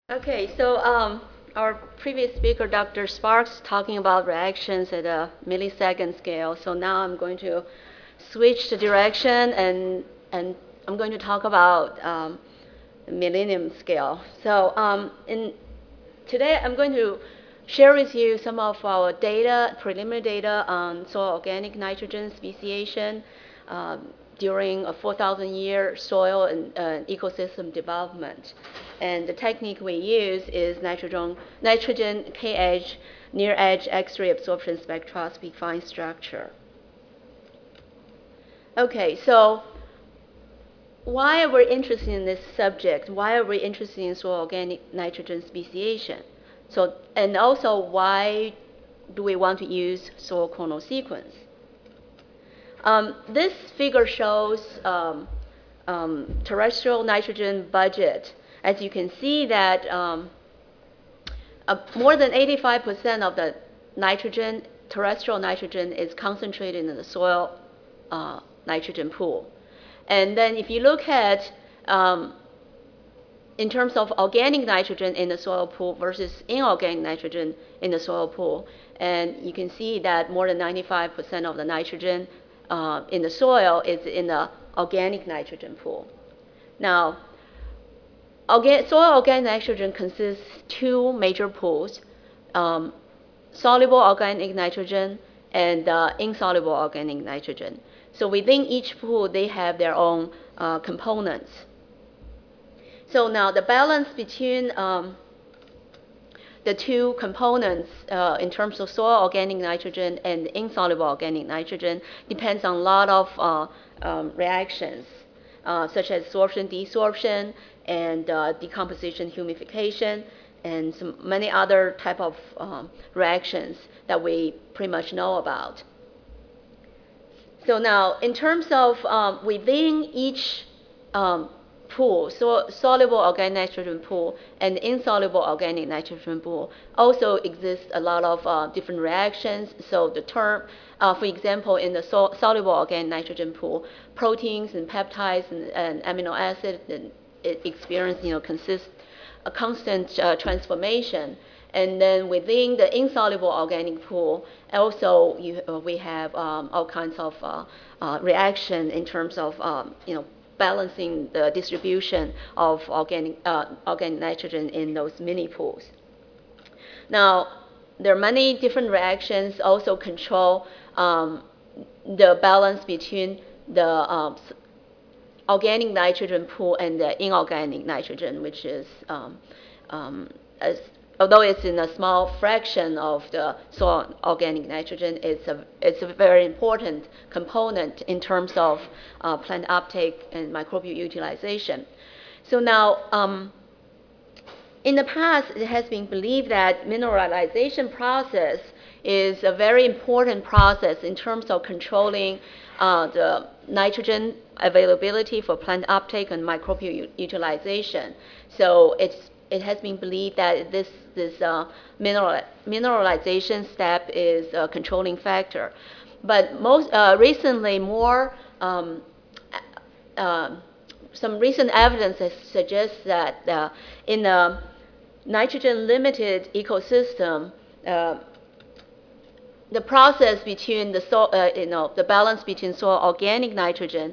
Okay, so our previous speaker, Dr. Sparks, talking about reactions at a millisecond scale. So now I'm going to switch the direction and I'm going to talk about millennium scale. So today I'm going to share with you some of our data, preliminary data on soil organic nitrogen speciation during a 4,000-year soil and ecosystem development. And the technique we use is nitrogen K-edge, near-edge X-ray absorption spectroscopy fine structure. Okay, so why are we interested in this subject? Why are we interested in soil organic nitrogen speciation? So, and also, why do we want to use soil clonal sequence? This figure shows terrestrial nitrogen budget. As you can see that more than 85% of the nitrogen, terrestrial nitrogen, is concentrated in the soil nitrogen pool. And then if you look at in terms of organic nitrogen in the soil pool versus inorganic nitrogen in the soil pool, and you can see that more than 95% of the nitrogen in the soil is in the organic nitrogen pool. Now, soil organic nitrogen consists two major pools, soluble organic nitrogen and insoluble organic nitrogen. So within each pool, they have their own components. So now the balance between the two components in terms of soil organic nitrogen and insoluble organic nitrogen depends on a lot of reactions, such as sorption, desorption, and decomposition, humidification, and many other type of reactions that we pretty much know about. So now, in terms of within each pool, so soluble organic nitrogen pool and insoluble organic nitrogen pool, also exists a lot of different reactions. So the term, for example, in the soluble organic nitrogen pool, proteins and peptides and amino acids experience, a constant transformation. And then within the insoluble organic pool, also we have all kinds of reaction in terms of balancing the distribution of organic nitrogen in those mini pools. Now, there are many different reactions also control the balance between the organic nitrogen pool and the inorganic nitrogen, which is although it's in a small fraction of the soil organic nitrogen, it's a very important component in terms of plant uptake and microbial utilization. So now, in the past, it has been believed that mineralization process is a very important process in terms of controlling the nitrogen availability for plant uptake and microbial utilization. So it has been believed that this mineralization step is a controlling factor. But most recently, some recent evidence suggests that in a nitrogen-limited ecosystem, the process between the balance between soil organic nitrogen,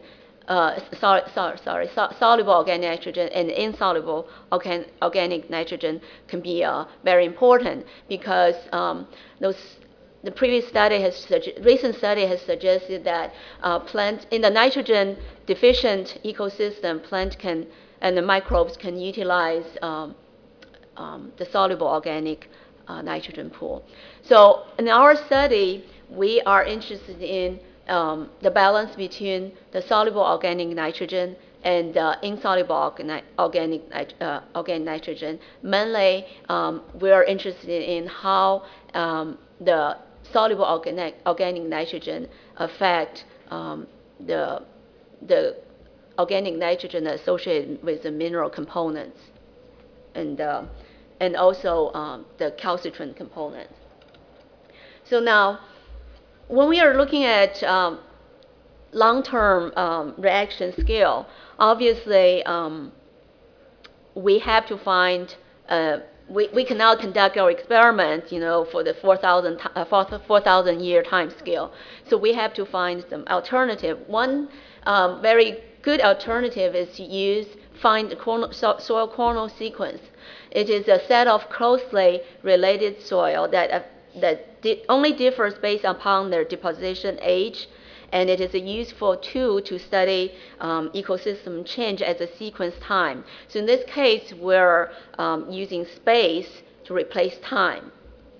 soluble organic nitrogen and insoluble organic nitrogen can be very important because the previous study recent study has suggested that plant in the nitrogen deficient ecosystem, and the microbes can utilize the soluble organic nitrogen pool. So in our study, we are interested in the balance between the soluble organic nitrogen and insoluble organic nitrogen. Mainly, we are interested in how the soluble organic nitrogen affect the organic nitrogen associated with the mineral components, and also the calcitrant component. So now, when we are looking at long-term reaction scale, obviously we have to find we cannot conduct our experiment, for the 4,000 year time scale. So we have to find some alternative. One very good alternative is to find the soil chronal sequence. It is a set of closely related soil that only differs based upon their deposition age, and it is a useful tool to study ecosystem change as a sequence time. So in this case, we're using space to replace time.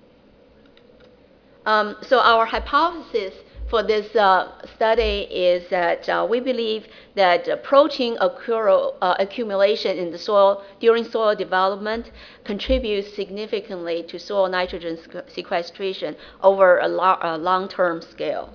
So our hypothesis for this study is that we believe that protein accumulation in the soil during soil development contributes significantly to soil nitrogen sequestration over a long-term scale.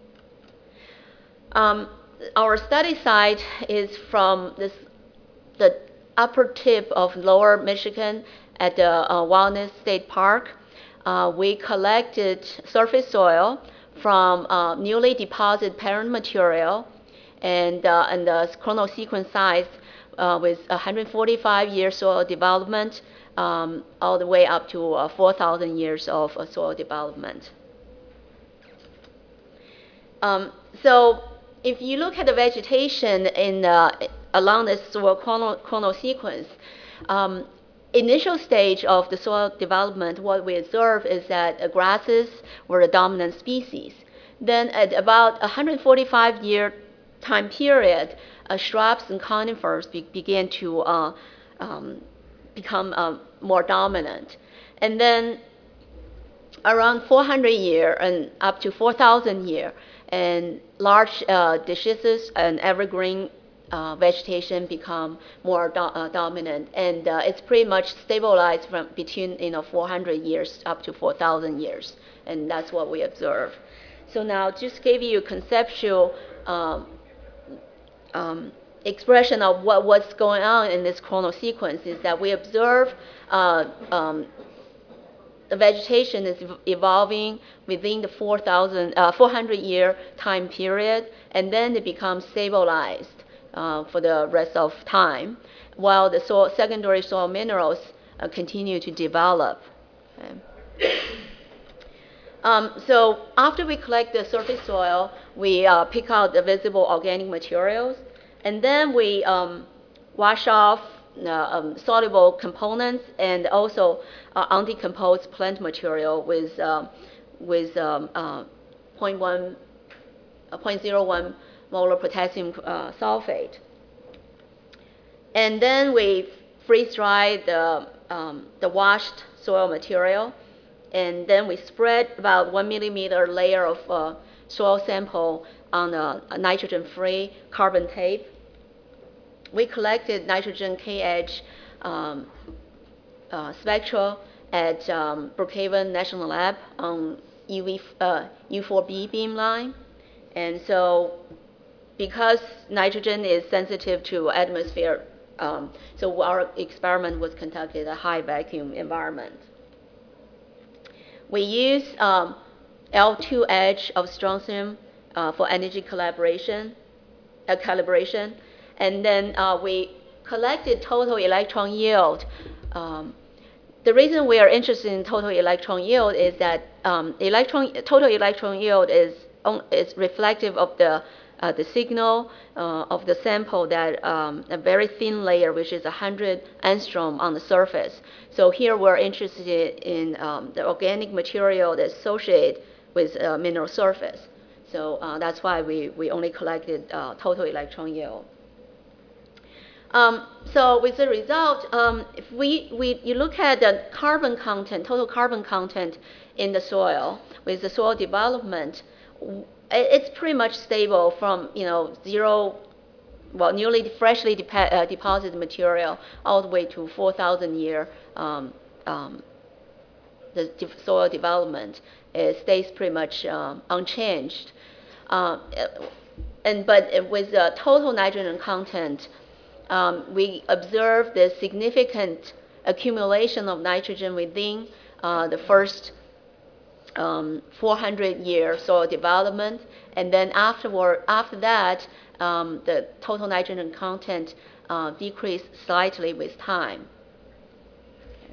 Our study site is from the upper tip of Lower Michigan at the Wilderness State Park. We collected surface soil from newly deposited parent material, and the chronal sequence size with 145 years soil development, all the way up to 4,000 years of soil development. So if you look at the vegetation along this soil chronal sequence, initial stage of the soil development, what we observe is that grasses were the dominant species. Then at about 145-year time period, shrubs and conifers began to become more dominant. And then around 400 year and up to 4,000 year, and large deciduous and evergreen vegetation become more dominant, and it's pretty much stabilized from between 400 years up to 4,000 years, and that's what we observe. So now, just give you a conceptual expression of what's going on in this chronal sequence is that we observe the vegetation is evolving within the 400-year time period, and then it becomes stabilized for the rest of time, while the secondary soil minerals continue to develop. Okay. So after we collect the surface soil, we pick out the visible organic materials, and then we wash off soluble components and also undecomposed plant material with 0.01 molar potassium sulfate. And then we freeze dry the washed soil material, and then we spread about 1 millimeter layer of soil sample on a nitrogen-free carbon tape. We collected nitrogen K-edge spectra at Brookhaven National Lab on U4B beamline. And so because nitrogen is sensitive to atmosphere, so our experiment was conducted in a high vacuum environment. We use L2 edge of strontium for energy calibration. And then we collected total electron yield. The reason we are interested in total electron yield is that total electron yield is reflective of the signal of the sample that a very thin layer, which is 100 angstrom on the surface. So here we're interested in the organic material that's associated with mineral surface. So that's why we only collected total electron yield. So with the result, if you look at the carbon content, total carbon content in the soil with the soil development, it's pretty much stable from zero, well, newly freshly deposited material all the way to 4,000 year. The soil development, it stays pretty much unchanged. But with the total nitrogen content, we observe the significant accumulation of nitrogen within the first 400-year soil development, and then after that, the total nitrogen content decreased slightly with time.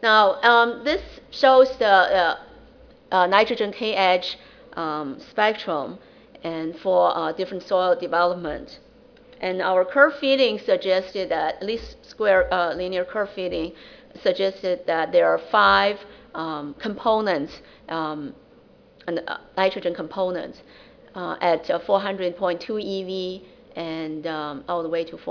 Now, this shows the nitrogen K-edge spectrum and for different soil development. And our curve fitting suggested that, at least square linear curve fitting, suggested that there are 5 components, nitrogen components, at 400.2 eV and all the way to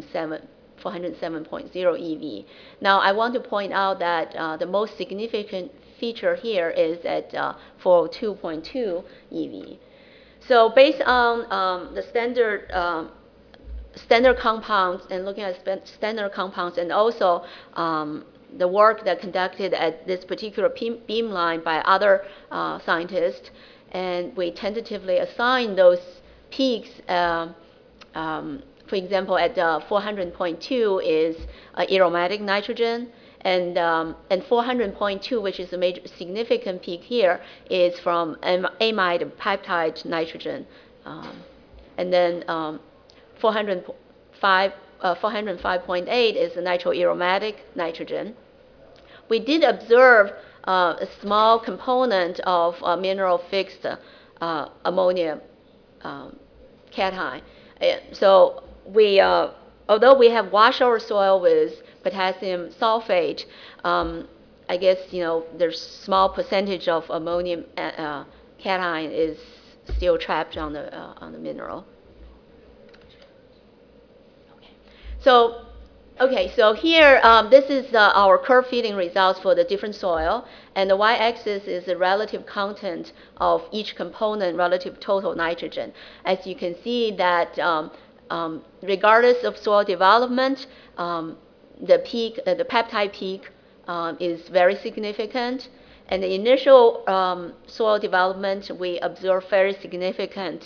407.0 eV. Now, I want to point out that the most significant feature here is at 402.2 eV. So based on the standard compounds and looking at standard compounds, and also the work that conducted at this particular beamline by other scientists, and we tentatively assign those peaks. For example, at 400.2 is aromatic nitrogen, and 400.2, which is a major significant peak here, is from amide peptide nitrogen, and then 405.8 is the nitroaromatic nitrogen. We did observe a small component of mineral fixed ammonia cation. So we, although we have washed our soil with potassium sulfate, I guess there's small percentage of ammonium cation is still trapped on the mineral. So, okay, so here, this is our curve fitting results for the different soil, and the y-axis is the relative content of each component relative total nitrogen. As you can see that regardless of soil development, the peak, the peptide peak is very significant. And the initial soil development, we observe very significant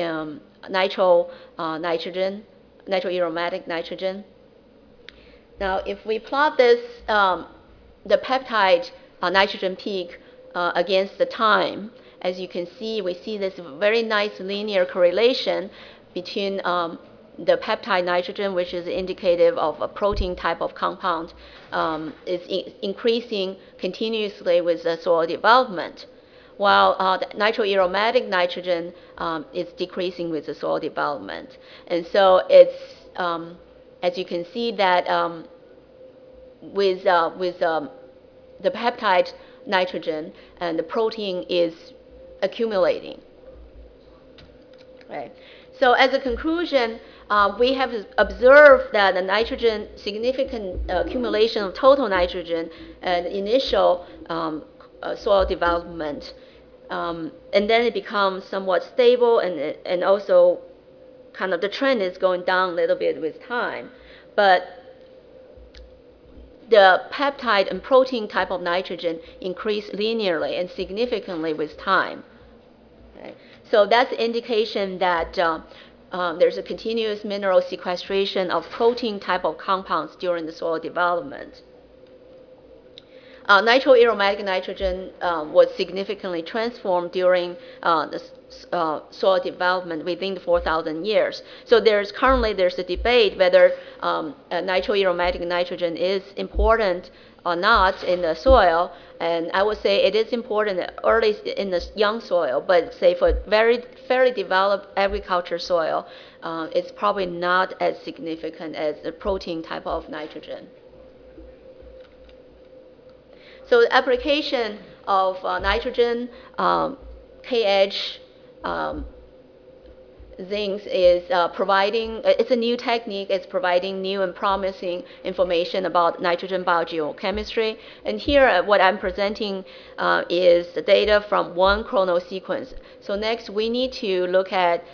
nitroaromatic nitrogen. Now, if we plot this, the peptide nitrogen peak against the time, as you can see, we see this very nice linear correlation between the peptide nitrogen, which is indicative of a protein type of compound, is increasing continuously with the soil development, while the nitroaromatic nitrogen is decreasing with the soil development. And so it's, as you can see, that with the peptide nitrogen, and the protein is accumulating. Right. So as a conclusion, we have observed that the nitrogen, significant accumulation of total nitrogen and initial soil development, and then it becomes somewhat stable, and also kind of the trend is going down a little bit with time. But the peptide and protein type of nitrogen increase linearly and significantly with time. Okay. So that's an indication that there's a continuous mineral sequestration of protein type of compounds during the soil development. Nitroaromatic nitrogen was significantly transformed during the soil development within the 4,000 years. So there's a debate whether nitroaromatic nitrogen is important or not in the soil, and I would say it is important early in the young soil, but say for very fairly developed agriculture soil, it's probably not as significant as the protein type of nitrogen. So the application of nitrogen, K-edge, zincs is providing, it's a new technique, it's providing new and promising information about nitrogen biogeochemistry. And here what I'm presenting is the data from one chrono sequence. So next we need to look at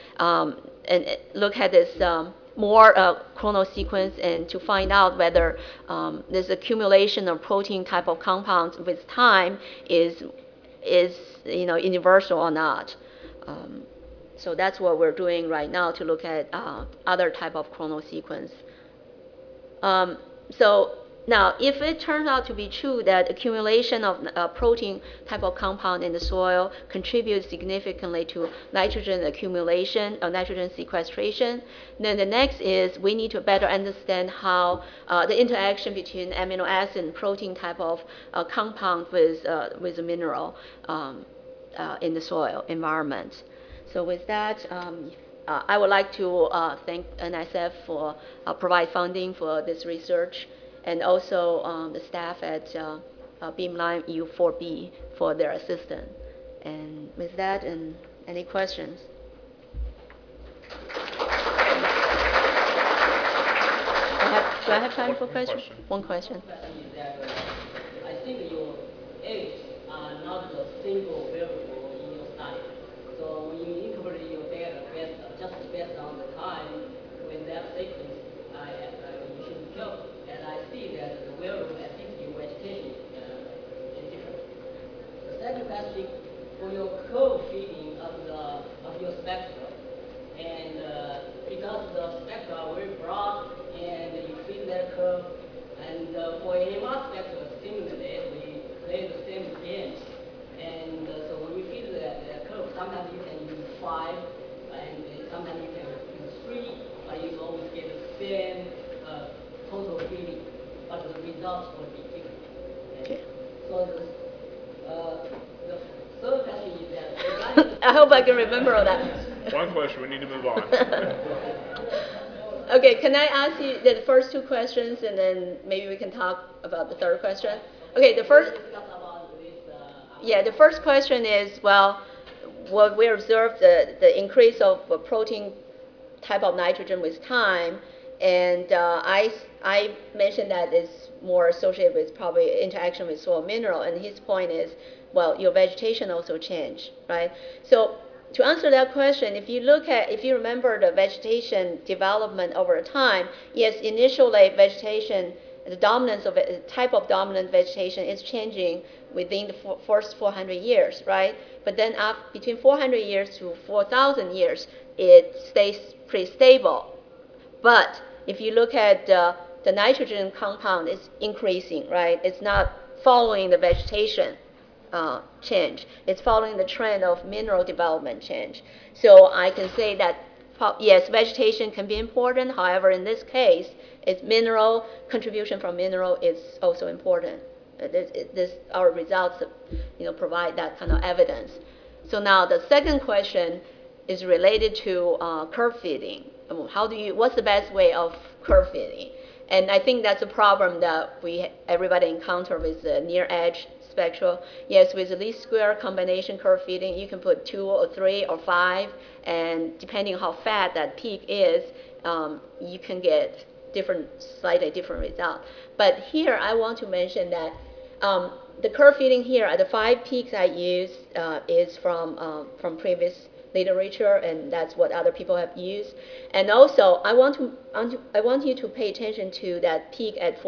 this more chrono sequence, and to find out whether this accumulation of protein type of compounds with time is universal or not. So that's what we're doing right now, to look at other type of chrono sequence. So Now, if it turns out to be true that accumulation of protein type of compound in the soil contributes significantly to nitrogen accumulation or nitrogen sequestration, then the next is we need to better understand how the interaction between amino acid and protein type of compound with a mineral in the soil environment. So with that, I would like to thank NSF for provide funding for this research, and also the staff at Beamline U4B for their assistance. And with that, and any questions? Do I have time for questions? One question. I think your eggs are not a single variable in your study. So when you interpret your data just based on the time with that sequence, you should be careful. And I see that the variable activity vegetation is different. The second question, for your curve fitting of your spectra, and because the spectra are very broad and you fit that curve, and for AMR spectra, similarly, we play the same games. And so when you fit that curve, sometimes you can use 5, and sometimes you can use 3, but you always get the same total fitting, but the results will be different. Okay? So the third question is that I hope I can remember all that. One question, we need to move on. Okay, can I ask you the first two questions, and then maybe we can talk about the third question? Okay, the first. Yeah, the first question is, well, what we observed the increase of protein type of nitrogen with time, and I mentioned that it's more associated with probably interaction with soil mineral, and his point is, well, your vegetation also changed, right? So to answer that question, if you remember the vegetation development over time, yes, initially vegetation, the dominance of it, the type of dominant vegetation is changing within the first 400 years, right? But then between 400 years to 4,000 years, it stays pretty stable. But if you look at the nitrogen compound, it's increasing, right? It's not following the vegetation change. It's following the trend of mineral development change. So I can say that, yes, vegetation can be important. However, in this case, it's mineral contribution from mineral is also important. Our results, provide that kind of evidence. So now the second question is related to curve fitting. What's the best way of curve fitting? And I think that's a problem that everybody encounter with the near edge spectral. Yes, with the least square combination curve fitting, you can put 2 or 3 or 5, and depending on how fat that peak is, you can get slightly different result. But here I want to mention that the curve fitting here, the 5 peaks I use is from previous literature, and that's what other people have used. And also, I want you to pay attention to that peak at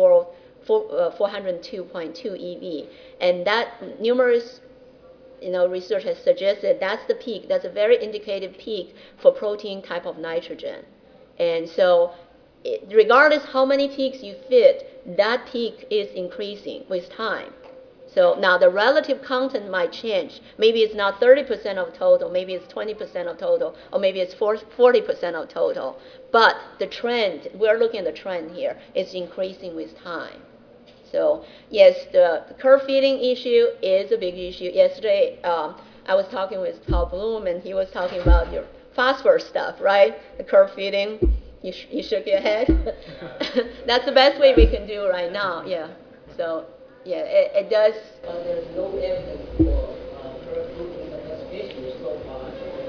402.2 eV, and that numerous research has suggested that's the peak. That's a very indicated peak for protein type of nitrogen. And so, regardless how many peaks you fit, that peak is increasing with time. So now the relative content might change. Maybe it's not 30% of total, maybe it's 20% of total, or maybe it's 40% of total. But the trend, we're looking at the trend here, is increasing with time. So yes, the curve fitting issue is a big issue. Yesterday, I was talking with Paul Bloom, and he was talking about your phosphorus stuff, right? The curve fitting, you shook your head. That's the best way we can do right now, yeah. So. Yeah, it does. There's no evidence for protein classification so far.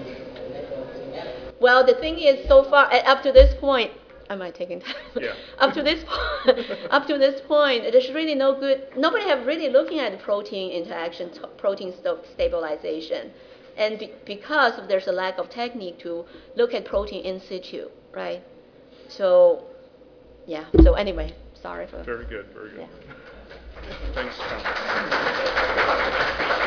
Well, the thing is, so far, up to this point, am I taking time? Yeah. up to this point, there's really no good. Nobody have really looking at the protein interaction, protein stabilization, and because there's a lack of technique to look at protein in situ, right? So, yeah. So anyway, sorry for. Very good. Very good. Yeah. Thanks, Tom.